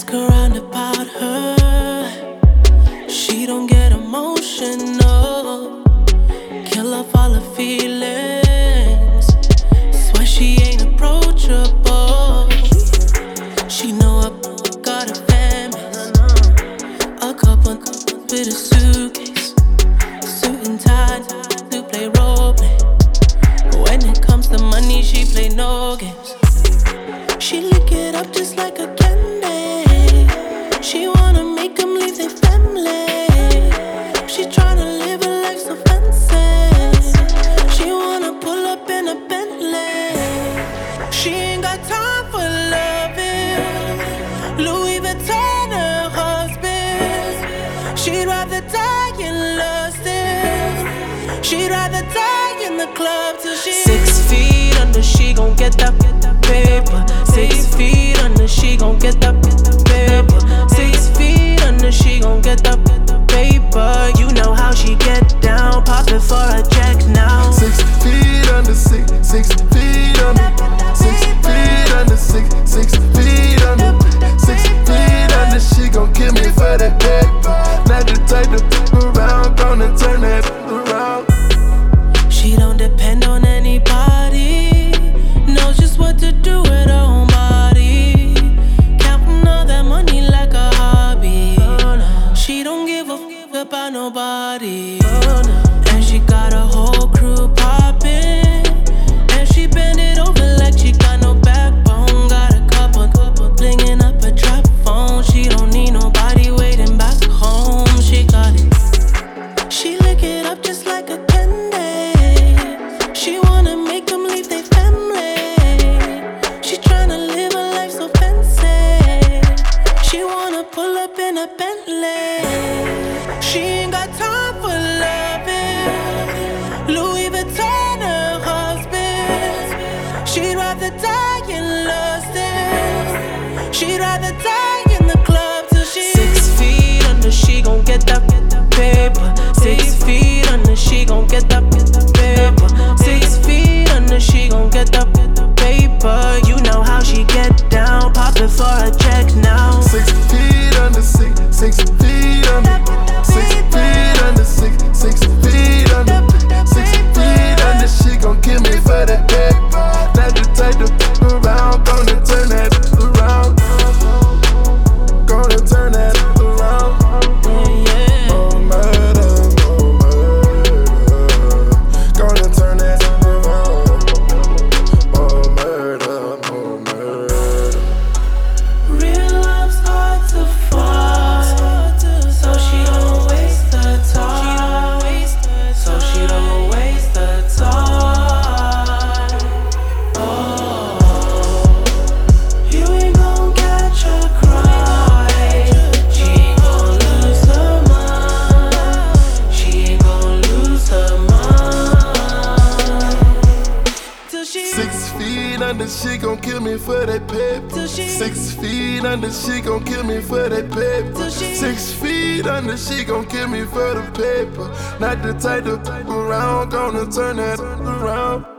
ask around about her, she don't get emotional. Kill off all her feelings. Swear she ain't approachable. She know I got a family, a couple with a suitcase, suit and tie to play role play. When it comes to money, she play no games. She lick it up just like a candy. She wanna make them leave their family. She tryna live a life so fancy. She wanna pull up in a Bentley. She ain't got time for loving. Louis Vuitton her husband. She'd rather die in lust. She'd rather die in the club till she 6 feet under, she gon' get that paper. 6 feet under, she gon' get that paper. 6 feet under, she gon' get that paper. You know how she get down, pop it for a check now. 6 feet under, 6 feet under, 6 feet under, 6 feet under, 6 feet under. She gon' kill me for that paper. Not the type to flip around, gonna turn that around. She don't depend on anybody, knows just what to do with her own body. Counting all that money like a hobby. She don't give a fuck about nobody. And she got a whole crew poppin'. And she bend it over like she got no backbone. Got a couple blingin' up a trap phone. She don't need nobody waiting back home. She got it. She lick it up just like a candy. She wanna make them leave their family. She tryna live a life so fancy. She wanna pull up in a Bentley. She ain't got time for loving. Louis Vuitton her husband. She'd rather die in lust. She'd rather die in the club till she 6 feet under, she gon' get that paper. 6 feet under, she gon' get that paper. 6 feet under, she gon' get that paper. You know how she get down, pop it for a check now. 6 feet under, 6 feet under, 6 feet under, 6 feet under, 6 feet under. She gon' kill me for that paper. Not the type to flip around, gonna turn that around. Gonna turn that around. More murder, more murder. Gonna turn that around. More murder, more murder. Real love's hard to find, so she don't waste her time. So she don't waste her time. Oh, you ain't gon' catch her cry. She ain't gon' lose her mind. She ain't gon' lose her mind. Till she 6 feet under, she gon' kill me for that paper. Till she 6 feet under, she gon' kill me for that paper. Till she 6 feet under, she gon' kill me for the paper. Not the type to flip around, gonna turn that around.